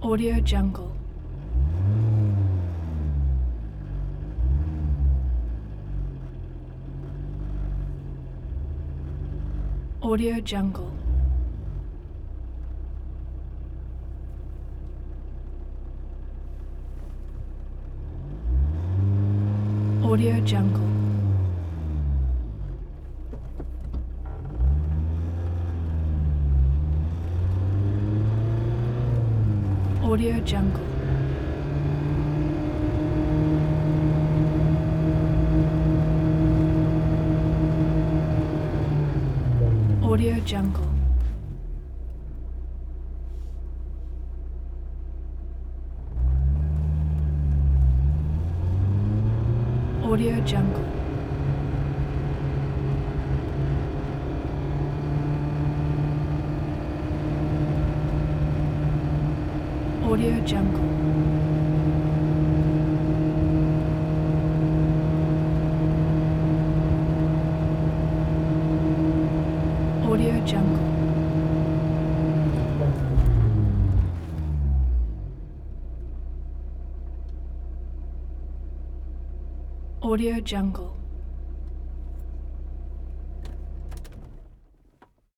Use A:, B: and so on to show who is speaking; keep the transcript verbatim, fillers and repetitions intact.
A: Audio Jungle. Audio Jungle. Audio Jungle. Audio Jungle. Audio Jungle. Audio Jungle. Audio Jungle. Audio Jungle. Audio Jungle.